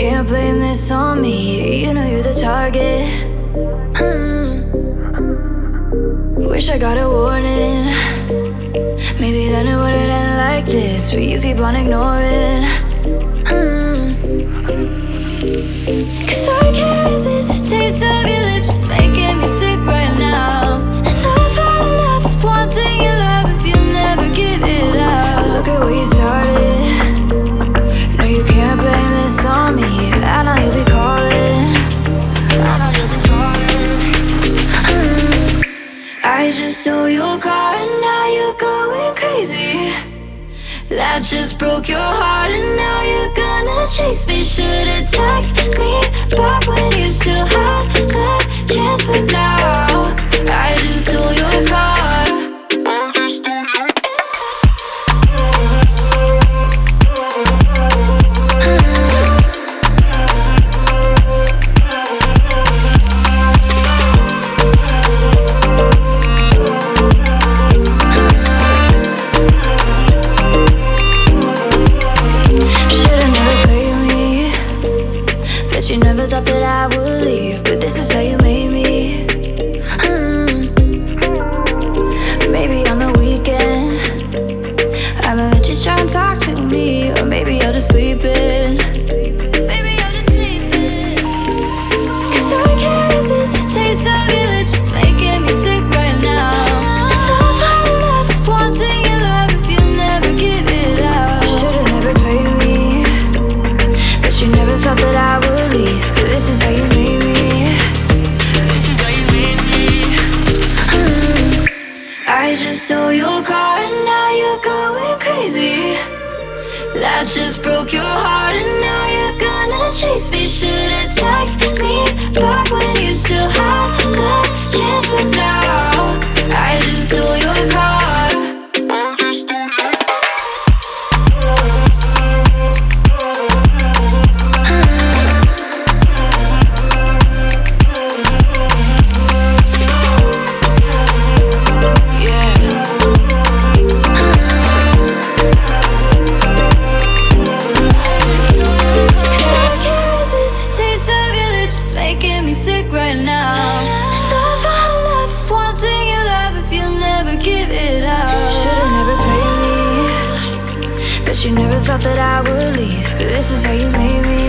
can't blame this on me. You know you're the target. Wish I got a warning. Maybe then it wouldn't end like this, but you keep on ignoring. Cause I can't resist the taste of your lips, it's making me sick right now. And I've had enough of wanting your love if you never give it up. Look at where you started. No, you can't blame this on me. I know you'll be calling. I just stole your car and now you're going crazy. That just broke your heart and now you're gonna chase me. Should've texted me back when you still had the chance, but now I just stole your car. You never thought that I would leave, but this is how you made me. Maybe on the weekend I'ma let you try and talk to me, or maybe you're just sleeping. Maybe you're just sleeping. Cause I can't resist the taste of your lips, it's making me sick right now. And I've had enough of wanting your love if you never give it up. Should've never played me, but you never thought that I would. This is how you made me. This is how you made me. I just stole your car and now you're going crazy. That just broke your heart and now you're gonna chase me. Should've texted me back when you still had the chance, but now I just stole your car. Sick right now. And I've had enough of wanting your love if you'll never give it up. Should've never played me, but you never thought that I would leave, but this is how you made me.